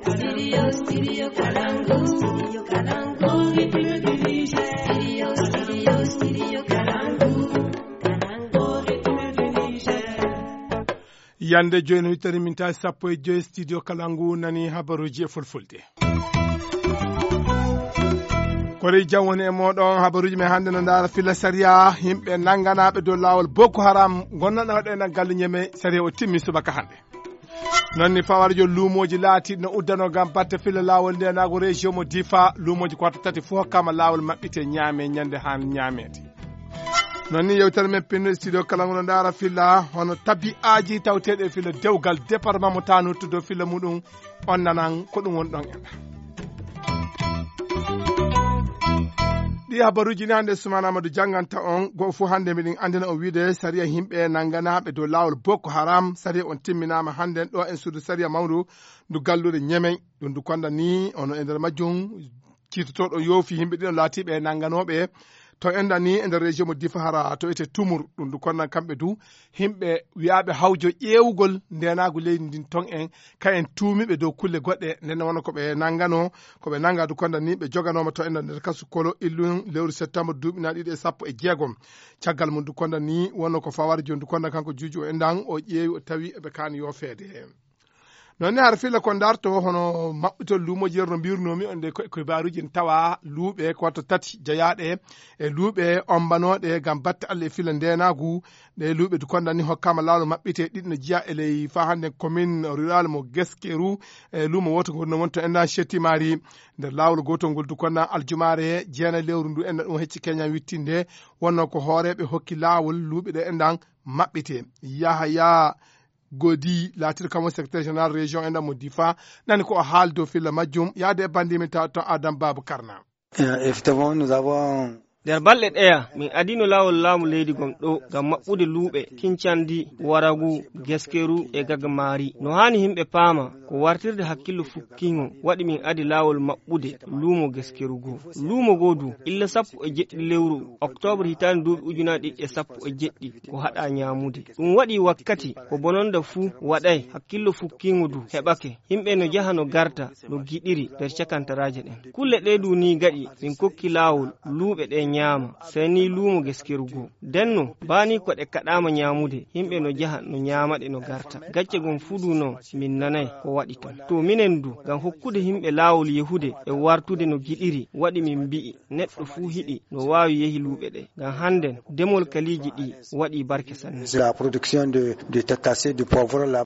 Studio Kalangu. Studio Kalangu. Studio Kalangu. Yande joni witari minta sappo e joyi studio Kalangu nani habaruji e fulfulde. Kori jawwoni e moɗon habaruji men hande no ndara fila sariya himɓe nanganaɓe dow lawol Boko Haram gonnoɗo waɗe galle ñeme sariya o timmi subaka hande. Nonni fawarjo luumoji laati no uddano gam batte fila lawol nde nago région mo Difa luumoji koto tati fu hokkama lawol maɓɓite ñaame ñande han ñaamede. Nonni yewtere men pinno studio Kalangu no ndara fila hono tabi aji tawteɗe fila dewgal département mo Tanout do fila muɗum on nanan ko ɗum woni ɗon enɗa. ɗi habaruji ni hande Soumana Amadou janganta on go fu hande miɗin andina o wiide sariya himɓe nanganaɓe dow lawol Boko Haram sariya on timminama hande ɗo en suudu sariya mawdu ndu gallude ñemey ɗum ndu konda ni ono e nder majjum citotoɗo yoofi himɓe ɗiɗo laatiɓe nanganoɓe to enda ni e nder région mo Difa hara to ete tumur ɗum ndu konna kamɓe du himɓe wiyaɓe hawjo ƴewugol ndenagu leydi ndin ton en ka en tuumiɓe dow kulle goɗɗe nden wona koɓe nangano koɓe nanga du konda ni ɓe joganoma to enda nder kasu kolo illun lewru septembre duuɓina ɗiɗi e sappo e jeegom caggal mum du konda ni wonno ko fawari joni du konda kanko juuju o endan o ƴeewi o tawi eɓe kaani yofeede non ni har filla ko darto hono maɓɓitol luumoji yerno mbirnomi onde ko baruji en tawa luuɓe ko watta tati jayaɗe e luuɓe ombanoɗe gam batte Allah e filla ndenagu ɗe luuɓe du kondani hokkama lawol maɓɓite ɗiɗi no jiya e ley fa hande commune rural mo Gueskeru e luumo woto ngol no wonto enna Chettimari nder lawol gotol ngol du konna aljumare jeena lewru ndu enna ɗum hecci Kenya wittinde wonno ko hooreɓe hokki lawol luuɓe ɗe endan maɓɓite Yahaya Godi latir kamo secrétaire général région enda mo Difa nani ko haal do filla majjum yaade bandimi ta to Adam Babou Karna. Effectivement nous avons nder balɗe ɗeya min adino lawol laamu leydi gon ɗo ngam maɓɓude luuɓe kincandi waragu Gueskeru e Gagmari no hani himɓe paama ko wartirde hakkillo fukkingo waɗi min adi lawol maɓɓude luumo Gueskeru go luumo godu illa sappo e jeɗɗi lewru octobre hitande duuɓi ujunaje ɗiɗi e sappo e jeɗɗi ko haɗa ñamude ɗum waɗi wakkati ko bononda fuu waɗay hakkillo fukkingo du heɓake himɓe no jaha no garta no giɗiri nder cakantaraje ɗen kulle ɗe du ni gaɗi min kokki lawol luuɓe ɗe nyama seni luumo Gueskeru go denno bani ko ɗe kaɗama nyamude himɓe no jaha no nyamaɗe no garta gacce gon fudu no min nanay ko waɗi ton to minen du gam hokkude himɓe lawol yehude e wartude no giɗiri waɗi min mbi'i neɗɗo fuu hiɗi no wawi yehi luuɓe ɗe gam hannden demol kaliji ɗi waɗi barke sanne. La production de tatasé de poivre là.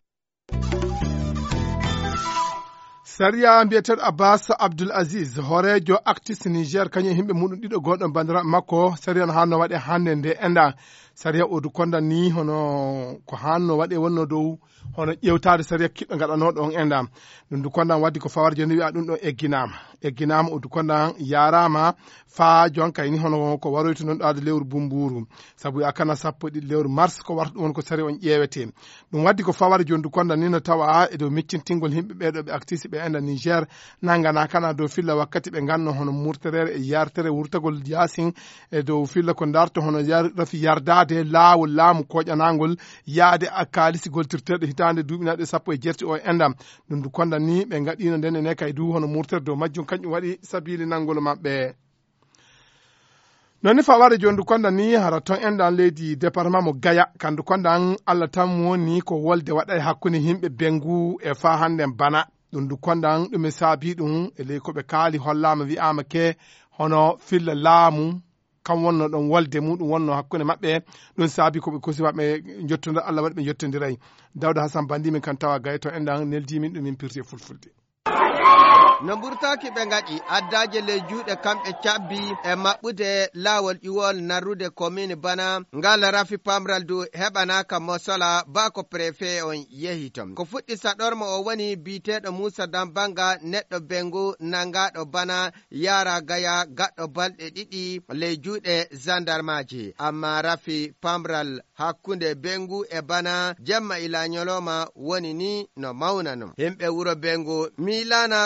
Sariya mbiyeteɗo Abbas Abdoul Aziz horejo actis Niger kañum himɓe muɗum ɗiɗo gonɗon bandiraɓe makko sariya no hanno waɗe hande nde enda sariya o du konda ni hono ko hanno waɗe wonno dow hono ƴewtade sariya kiɗɗo gaɗanoɗo on enda ɗum du kondan waddi ko fawar joni wiya ɗum ɗo egginama o du kondan yarama fa jonka ni hono ko waroyto non ɗade lewru bumburu saabu yakana sappo ɗiɗi lewru mars ko warta ɗum won ko sariya on ƴewete ɗum waddi ko fawar joni du kondan ni no tawa e dow meccintingol himɓe ɓeɗo ɓe actisi ɓe enda Niger nangana kana dow filla wakkati ɓe ganno hono murterere e yartere wurtagol yasin e dow filla ko darto hono rafi yardade laawol laamu koƴanagol yaade a kaalisigol tirterɗe hitande duuɓinaɗe sappo e jeerti o endam ɗum du konda ni ɓe gaɗino nden ene kay du hono murtere dow majjum kañum waɗi sabili nangol maɓɓe nonni fawade joni du konda ni hara ton endan leydi département mo Gaya kandu kondan Allah tan woni ko wolde waɗa hakkunde himɓe bengu e fa hande bana ɗum du kondan ɗum e saabi ɗum e ley koɓe kaali hollama wi'ama ke hono filla laamu kam wonno ɗon wolde muɗum wonno hakkunde maɓɓe ɗum saabi koɓe kosi maɓɓe jottodir Allah waɗi ɓe jottodiray Dawda Hassan Bandi min kan tawa Gaya to endan neldimin ɗum min pirti fulfulde no ɓurtaki ɓe gaɗi addaje ley juuɗe kamɓe cabbi e maɓɓude laawol ƴiwol narrude commune bana ngal rafi pamral du heɓanaka mosola ba ko préfet on yehi ton ko fuɗɗi saɗormo o woni biteɗo Moussa Dambanga neɗɗo bengu nangaɗo bana yara Gaya gaɗɗo balɗe ɗiɗi ley juuɗe gendarmaji amma rafi pamral hakkunde bengu e bana jemma ila nyoloma woni ni no mawnano himɓe wuro bengu milana ko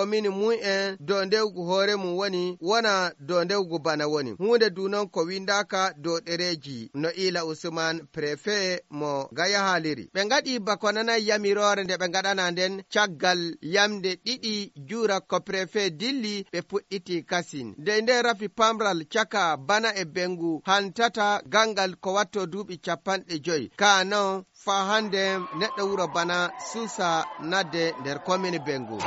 commune mu'en do ndewgu hoore mum woni wona do ndewgu bana woni hunde du non ko windaka do ɗereji no ila Usman préfet mo gaya haliri ɓe ngaɗi bakonana yamirore nde ɓe ngaɗana nden caggal yamde ɗiɗi jura ko préfet dilli ɓe puɗɗiti kasin nde rafi pamral caka bana e bengu hantata gangal ko watto duuɓi 50 ka non fa hande neɗɗo wuro bana susa nadde nder commune bengu.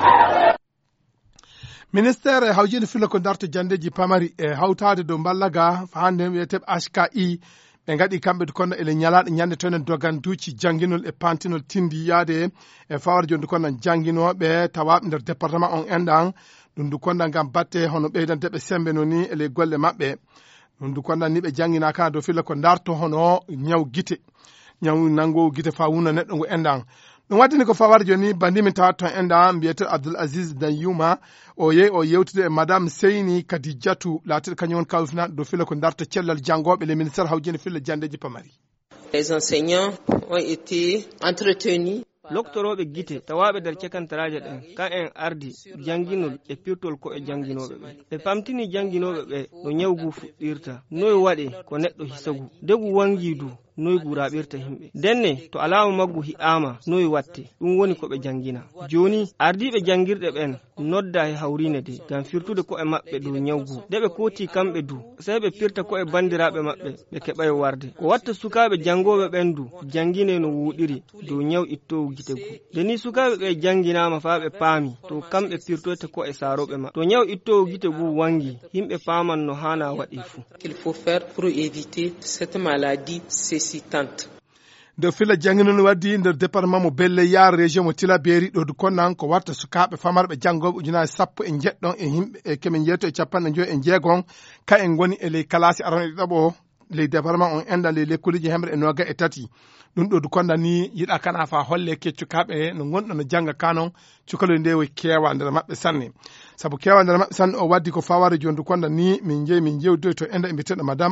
Ministére hawjini filo ko darto jandeji pamari e hawtade do ballaga fa hande wiyete HKI ɓe ngaɗi kamɓe kono ele ñalaɗe ñande tonen doganduci janginol e pantinol tindi yaade e fawar jonde kono janginoɓe tawaɓe nder département on enɗan ɗum du konda ngam batte hono ɓeydanteɓe sembe no ni ele golle maɓɓe ɗum du konda ni ɓe jangina kana do filo ko darto hono ñaw gite ñaw nango gite fa wuna neɗɗo ngo enɗan ɗum waddini ko fawar joni bandimin tawat ton enɗan mbiyete Abdoul Aziz Danyuma o yehi o yewtude e madame Seyni Kadidiatou latiɗo kañum won kawfinaɗo do filo ko darta cellal jangoɓe le ministére hawjini filo jandeji pamari. Les enseignants ont été entretenus. loktoroɓe gite tawaɓe nder cekantaraje ɗen ka en ardi janginol e pirtol ko e janginoɓe ɓe ɓe pamtini janginoɓe ɓe no ñawgu fuɗɗirta noy waɗe ko neɗɗo hisagu degu wangi du noy guraɓirta himɓe denne to alama maggu hi'ama noy watte ɗum woni ko ɓe jangina joni ardiɓe jangirɗe ɓen nodda e hawrine de ngam firtude ko e maɓɓe dow ñawgu nde ɓe kooti kamɓe du sey ɓe pirta ko e bandiraɓe maɓɓe ɓe keɓay warde ko watta sukaɓe jangoɓe ɓen du jangine no wuɗiri dow ñaw ittowu gitegu deni sukaɓe ɓe janginama fa ɓe paami to kamɓe pirtoyta ko e saroɓe maɓɓe to ñaw ittowu gitegu wangi himɓe paman no hana waɗi fuu. Qu'il faut faire pour éviter cette maladie cécitante. de fila janginol waddi nder département mo Belle Yare région mo Tilaberi ɗo du konnan ko warta sukaɓe famarɓe jangoɓe ujunaje 10 e jeɗɗon e himɓe e kemin jeeto e 50 ka en goni e ley kalasi arane ɗiɗaɓo ley département on enɗan ley lekkoliji hemre e noga e tati ɗum ɗo du konnan ni yiɗa kana fa holle ke cukaɓe no gonɗo no janga kanon cukaloy nde woy kewa nder maɓɓe sanne saabu kewa nder maɓɓe sanne o waddi ko faware joni du konnan ni min jewdoy to enɗa e mbiteɗo madame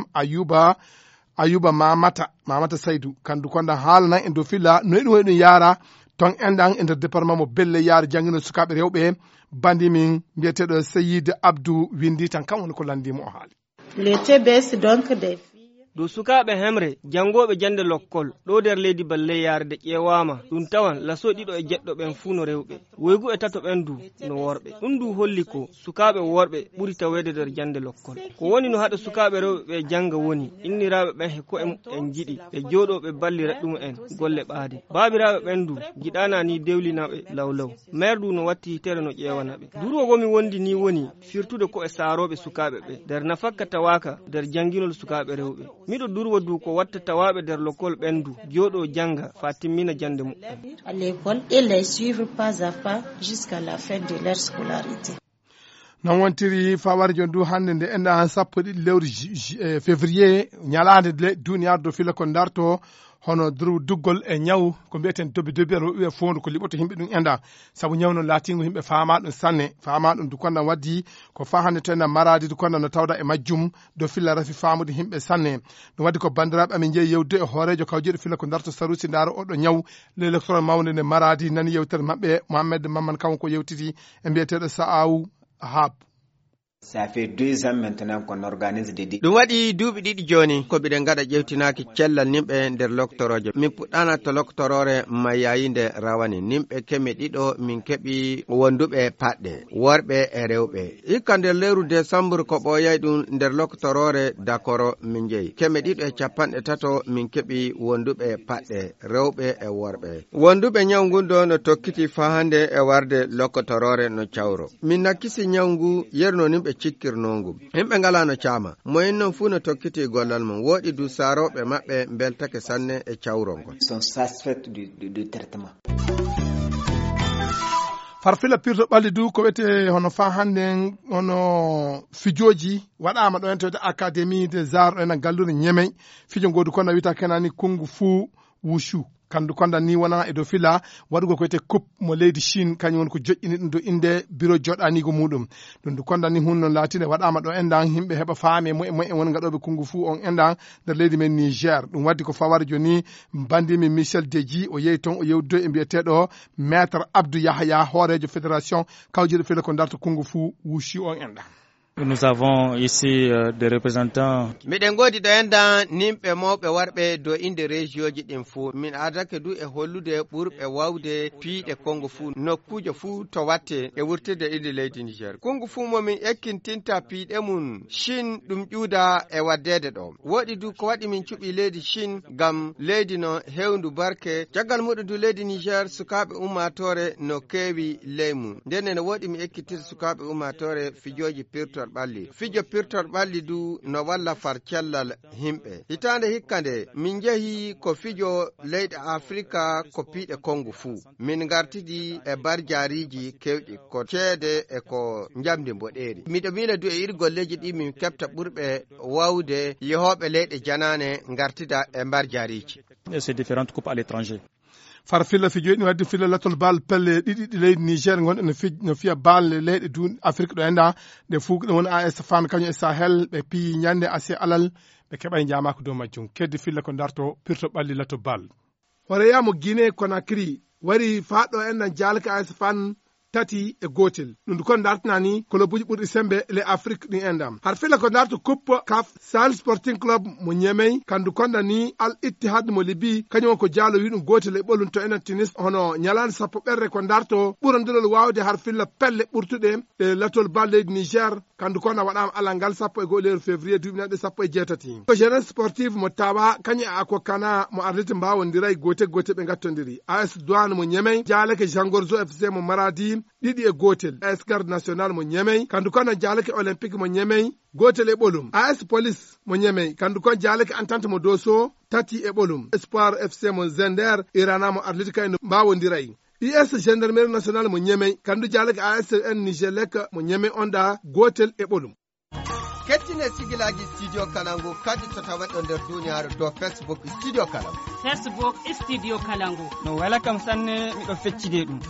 Ayuba Mamata Saydou kandu konda haalana en do filla no ɗum ɗum yara ton enɗan e nder département mo Belle Yare jangino sukaɓe rewɓe bandi min mbiyeteɗo Seyid Abdou windi tan kam woni ko landimo o haali. Le TBS donc des dow sukaɓe hemre jangoɓe jande lokkol ɗo nder leydi Belle Yare de ƴewama ɗum tawan laso ɗiɗo e jeɗɗo ɓen fuu no rewɓe woygu e tato ɓen du no worɓe ɗum du holli ko sukaɓe worɓe ɓuri tawede nder jande lokkol ko woni no haɗa sukaɓe rewɓe ɓe janga woni inniraɓe ɓen he ko en jiɗi ɓe jooɗo ɓe ballira ɗum en golle ɓaade babiraɓe ɓen du jiɗana ni dewlinaɓe lawlaw maire du no watti hitere no ƴewanaɓe durwo gomi wondi ni woni firtude ko e saroɓe sukaɓe ɓe nder nafakka tawaka nder janginol sukaɓe rewɓe miɗo durwo du ko watta tawaɓe nder lokol ɓendu joɗo janga fa timmina jande muɗum à l'école et les suivre pas à pas jusqu'à la fin de leur scolarité. non wontiri fawar joni du hande nde enɗa 10 lewru février ñalade duniyar do fila ko darto hono duggol e ñaw ko mbiyeten dobi aɗa wiya fondu ko liɓoto yimɓe ɗum enɗa saabu ñaw no latingo yimɓe fama ɗum sanne fama ɗum du konɗan waddi ko fa hande to enɗan maradi du konɗan no tawda e majjum do filla rafi famude yimɓe sanne ɗum waddi ko bandiraɓe amin jeeyi yewde e hoorejo kawjeɗo filla ko darto sarusi ndaro oɗo ñaw l'électoral mawde nde maradi nani yewtere maɓɓe Mohamed Maman kanko ko yewtiti e mbiyeteɗo Sa'aw Hab. Ça fait 2 ans maintenant qu'on organise des ɗum waɗi duuɓi ɗiɗi joni ko biɗen gaɗa ƴewtinaki cellal nimɓe nder loktoroje min puɗɗana to loktorore mayayinde rawani nimɓe keme ɗiɗo min keɓi wonduɓe paɗɗe worɓe e rewɓe hikka nder lewru décembre ko ɓoyay ɗum nder loktorore dakoro min jeeyi keme ɗiɗo e 13 min keɓi wonduɓe paɗɗe rewɓe e worɓe wonduɓe ñawgundo no tokkiti fa hande e warde loktorore no cawro min nakkisi ñawgu yerno nimɓe cikkirnongu himɓe ngalano caama moyen non fuu no tokkiti gollal mum woɗi du saroɓe maɓɓe beltake sanne e cawrongol sont satisfaits du traitement. farfila pirto ɓalli du ko wiyete hono fa hande hono fijoji waɗama ɗo entode académie des arts ɗo ena gallude ñemey fijo ngodu kono wiyata kenani kungu fu wushu kandu konda ni wona e do fila wadugo ko te coupe mo leydi Chine kanyum won ko joƴƴini ɗum do inde bureau joɗanigo muɗum ɗum du konda ni hunnon latine waɗama ɗo endan himɓe heɓa faame moye won gaɗoɓe kongu fu on endan nder leydi men Niger ɗum waddi ko fawara joni bandimi Michel Deji o yeyi ton o yewdo e mbiyeteɗo maître Abdou Yahya hoorejo fédération kawjiɗo fila ko darto kongu fu wushi on endan. Nous avons ici des représentants. Miɗen godi ɗo enda nimɓe mawɓe warɓe do inde régioji ɗin fuu min adake du e hollude ɓurɓe wawde piiɗe kongo fuu nokkujo fuu to watte e wurtide inde leydi Niger. Kongo fuu momin ekkintinta piiɗe mum Chine ɗum ƴuuda e waddede ɗo. Woɗi du ko waɗi min cuɓi leydi Chine gam leydi no hewndu barke caggal muɗum du leydi Niger sukaɓe ummatore no kewi leymu ndenne no woɗi mi ekkitirta sukaɓe ummatore fijoji pirtol ɓalli fijo pirtol ɓalli du no walla far cellal himɓe hitande hikkande min jehi ko fijo leyɗe Afrika ko piiɗe kongu fuu min gartidi e barjariji kewɗi ko ceede e ko jamdi mboɗeeri miɗo mila du e iri golleji ɗi min kefta ɓurɓe wawde yehoɓe leyɗe janane gartida e barjariji Ces différentes coupes à l'étranger. far filla fi jooni wadde filla latol bal pelle ɗiɗi leydi Niger gonɗo no fiya bal leyɗe du Afrique ɗo enda nde fu ɗum won AS Fan kañum e Sahel ɓe piyi ñande ase alal ɓe keɓay jamako dow majjum keddi filla ko darto pirto ɓalli lato bal horeyamo Guinée Conakry wari faɗo enna jalka AS Fan tati e gotel ɗum kon dartinani clubuji ɓurɗi sembe le Afrique ɗin endam har fila ko darto coupe CAF Sahel Sporting Club mo Niamey kandu konda ni Al Ittihad mo Libi kañum ko jaalo wi ɗum gotel e ɓolum to enen Tunis hono ñalande sappo ɓerre ko darto ɓurandirol wawde har filla pelle ɓurtuɗe e latol bal leydi Niger kandu konda waɗama alal ngal sappo e go lewru février duuɓi neɗɗo sappo e jeetati ko jeunesse sportive mo Tawa kañum e Ako Kana mo Arlite mbawodiray gote ɓe gattodiri AS Douane mo Niamey jaaleke Jangorzo FC mo Maradi ɗiɗi e gotel AS Garde National mo Niamey kandu kon jaaleke Olympique mo Niamey gotel e ɓolum AS Police mo Niamey kandu kon jaaleke Entente mo Dosso tati e ɓolum Espoir FC mo Zender Irana mo Arlite kay no mbawodiray IS Gendarmerie Nationale mo Niamey kandu jaaleke ASN Nigelec mo Niamey onda gotel e ɓolum kettine sigilaji studio Kalangu kadi to tawaɗo nder duniyaaru do Facebook studio Kalangu Facebook studio Kalangu no wala kam sanne miɗo feccide ɗum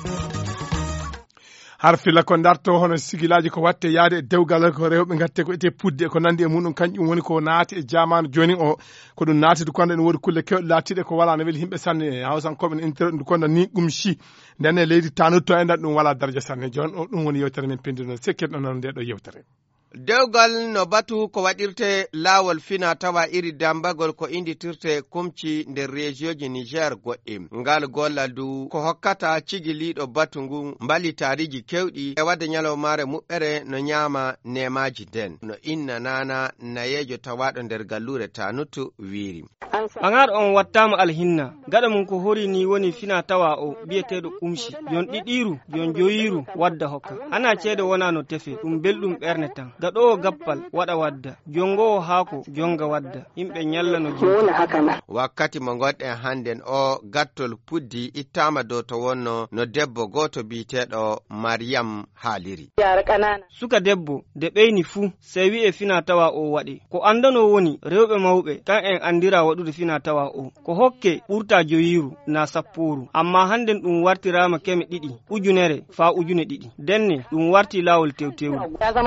har fila ko darto hono sigilaji ko watte yaade e dewgal ko rewɓe gatte ko ete pudde ko nandi e muɗum kanƴum woni ko naati e jamanu joni o ko ɗum naati du konda ene woodi kulle kewɗe laatiɗe ko wala no weli himɓe sanne hawsankoɓe ne intérêt ɗum konda ni ɗum si ndenne leydi tanutto e ɗum wala daraja sanne joni o ɗum woni yewtere men pendino sekkirɗo noon nde ɗo yewtere dewgal no batu ko waɗirte laawol fina tawa iri dambagol ko inditirte kumci nder région Niger goɗɗi ngal gollal du ko hokkata cigiliɗo batu ngu mbalitariji kewɗi e wadde nyalawmare muɓɓere no nyama nemaji den no inna nana nayejo tawaɗo nder gallure tanutu wiri ɓaŋar on wattama alhinna gaɗa mum ko hori ni woni fina tawa o biyeteɗo kumshi jon ɗiɗiru jon joyiru wadda hokka ana ceede wona no tefe ɗum belɗum ɓerne tan gaɗowo gappal waɗa wadda jongowo haako jonga wadda yimɓe nyalla no jiwta wakkati mo gonɗen hannden o gattol puddi ittama dow to wonno no debbo goto biyeteɗo Mariam haaliri suka debbo de ɓeyni fuu sey wi e fina tawa o waɗi ko andano woni rewɓe mawɓe kan en andira waɗude fina tawa o ko hokke ɓurta joyiru na sapporu amma hannden ɗum wartirama keme ɗiɗi ujunere fa ujune ɗiɗi denne ɗum warti lawol tewtewol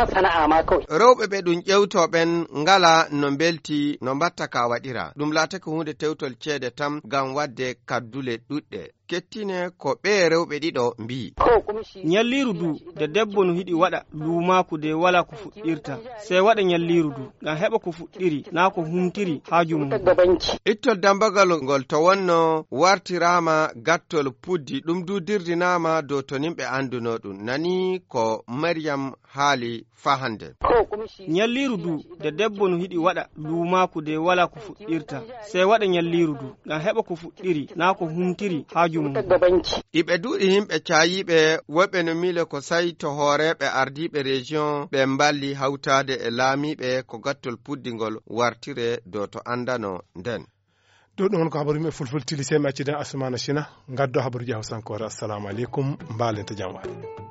rewɓe ɓe ɗum ƴewtoɓen ngala no belti no mbatta ka waɗira ɗum laatake hunde tewtol ceede tam ngam wadde kaddule ɗuɗɗe kettine ko ɓe rewɓe ɗiɗo mbi nyalliru du de debbo no hiɗi waɗa luumaku de wala ko fuɗɗirta sey waɗa nyalliru du ngam heɓa ko fuɗɗiri na ko humtiri haaju mum ittol dambagal ngol to wonno wartirama gattol puddi ɗum du dirdinama dow to nimɓe anduno ɗum nani ko Mariam haali fahande nyalliru du de debbo no hiɗi waɗa luumaku de wala ko fuɗɗirta sey waɗa nyalliru du ngam heɓa ko fuɗɗiri na ko humtiri haaju mum iɓe duuɗi himɓe cayiɓe woɓɓe no mile ko sayi to hooreɓe ardiɓe région ɓe mballi hawtade e laamiɓe ko gattol puddingol wartire dow to andano nden ɗo ɗum won ko habaru yimɓe fulfulde tili sey mi acciden Asumana Sina gaddo habaruji hawsankore assalamu aleykum mbalenta jam waade